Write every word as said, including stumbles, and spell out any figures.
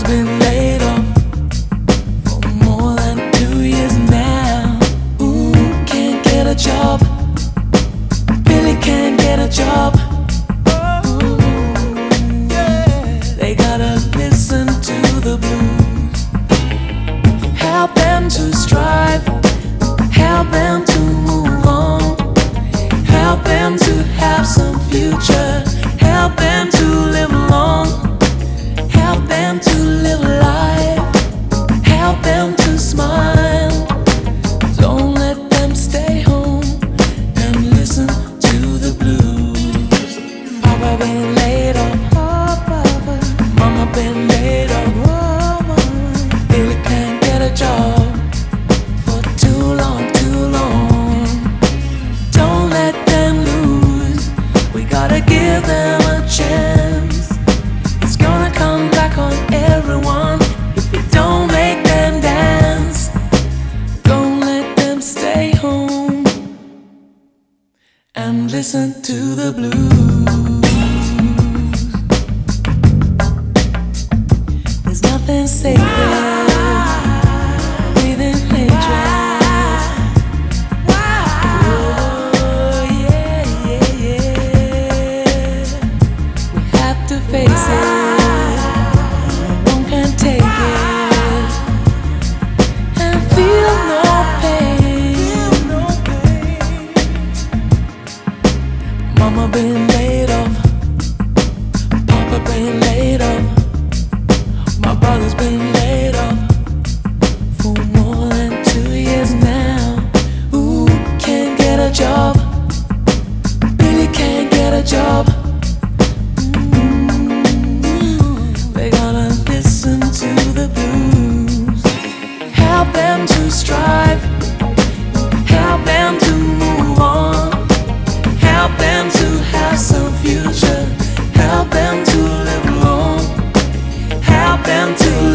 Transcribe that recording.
brother's been laid off for more than two years now. Ooh, can't get a job. Billy can't get a job. Ooh, yeah. They gotta listen to the blues. Help them to strive. Help them to move on. Help them to have some future. Help them to live long. Help them to live life. Help them to smile. Don't let them stay home and listen to the blues. Papa been laid off. Mama been laid off. Billy can't get a job for too long, too long. Don't let them lose. We gotta give them a chance. It's gonna come back on everyone if we don't make them dance. Don't let them stay home and listen to the blues. There's nothing sacred. Breathing hatred. Oh, yeah, yeah, yeah. We have to face it. No one can take it and feel no pain. Mama been laid off. Papa been laid off. My brother's been laid off for more than two years now. Ooh, can't get a job. Billy can't get a job. Mm-hmm. They gotta listen to the blues. Help them to strive. Help them to move on. Help them to have some future. Help them to live long. Help them to